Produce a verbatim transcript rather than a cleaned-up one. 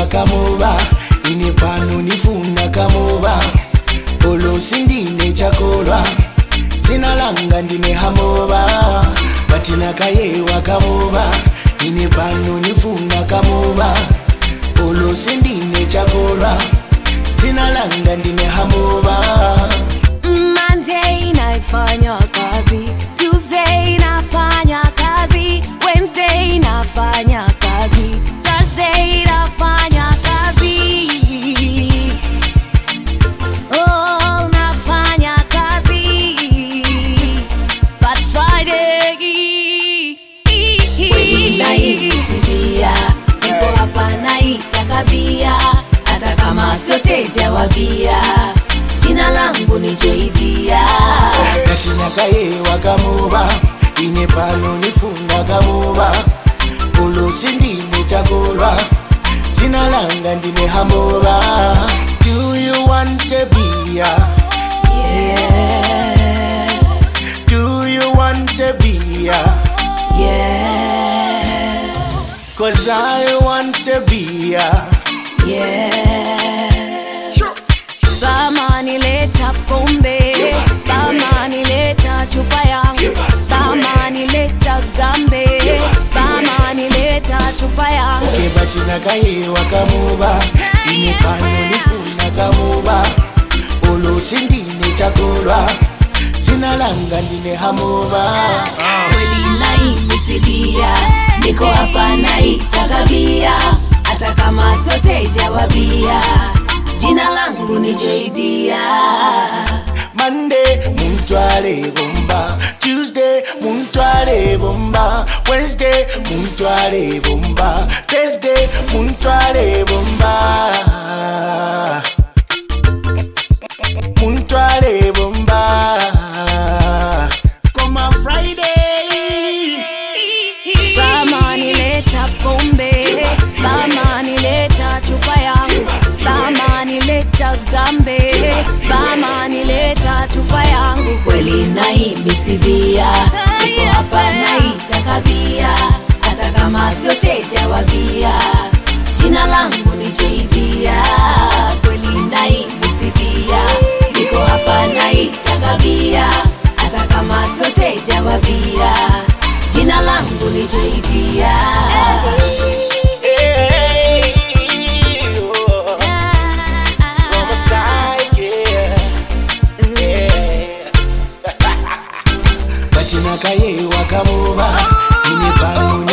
wakamuba ine pano nifuna kamuba olo sindine chakolwa zina langa ndine hamuba batina kaye wakamuba ine pano nifuna kamuba olo sindine chakolwa zina langa ndine hamuba. Monday naifanya kazi, Tuesday nafanya kazi, Wednesday nafanya kazi, Thursday nafanya kazi, oh nafanya kazi, but Friday naisibia, niko hapa naitakabia, hata kama sote jawabia, jina langu ni Jaidia. Katina kaye wakamuba ine pano nifuna kamuba olo sindine chakolwa zina langa ndine hamuba. Do you want to be a? Yes. Do you want to be a? Yes. Cause I want to be a. Yes. Sama nileta pombe, sama nileta chupa yangu, sama nileta gambe, sama nileta chupa yangu. Okay, batina kaye wakamuba ine pano nifuna kamuba olo sindine chakolwa zina langa ndine hamuba. Kweli naimisibia, niko hapa naitakabia, hata kama sote jawabia, jina langu ni Jaidia. Monday muntwale bomba, Tuesday muntwale bomba, Wednesday muntwale bomba, Thursday muntwale bomba, muntwale bomba. Koma Friday Sama nileta pombe, sama nileta chupa yangu, sama nileta gambe, sama nileta chupa yangu. Kweli naimisibia, niko hapa naitakabia, hata kama sote jawabia, jina langu ni Jaidia. Kweli naimisibia, niko hapa naitakabia, hata kama sote jawabia, jina langu ni Jaidia. Batina kaye wakamuba ine pano